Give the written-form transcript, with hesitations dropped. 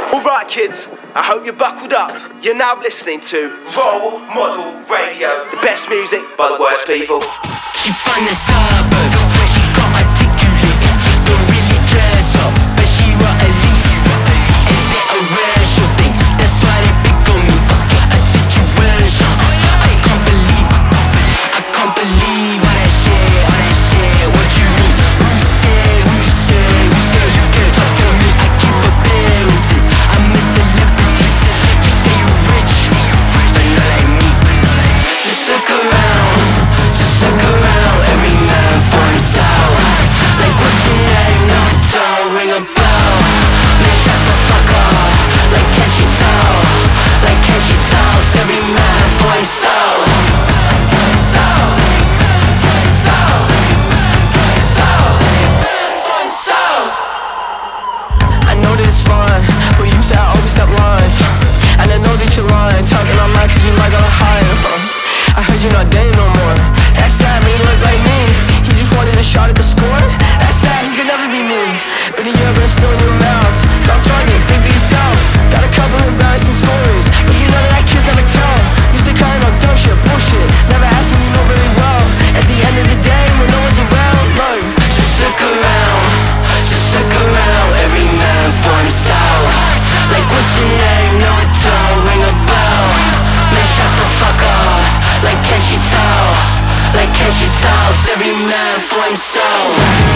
Alright kids, I hope you're buckled up. You're now listening to Role Model Radio. The best music by the worst people. She from the suburbs, she got articulate. Don't really dress up, but she rock at least. Is it a racial thing? That's why they pick on me. A situation, I can't believe all that shit, what you mean? Who say you can talk to me? I keep appearances, I'm a celebrity. You say you rich, but not like me. Just look around, every man for himself. Like what's your name? No, don't ring a bell. Man, shut the fuck up. Like can't you tell? Every man for himself. I know that it's fun, but you say I always step lines. And I know that you're lying, talking online cause you like all the higher. I heard you're not dating no more. That's sad, man, you look like me. He just wanted a shot at the score. That's sad, he could never be me. But a year, but it's still in your mouth. Stop talking, think to yourself. Got a couple embarrassing stories, but you know that kids never tell. Used to call on dumb shit, bullshit. Never ask me, you know very well. At the end of the day, when no one's around, look. Just look around, every man for himself. Like what's your name? No, it don't ring a bell. Man, shut the fuck up. Like can't you tell? Every man for himself.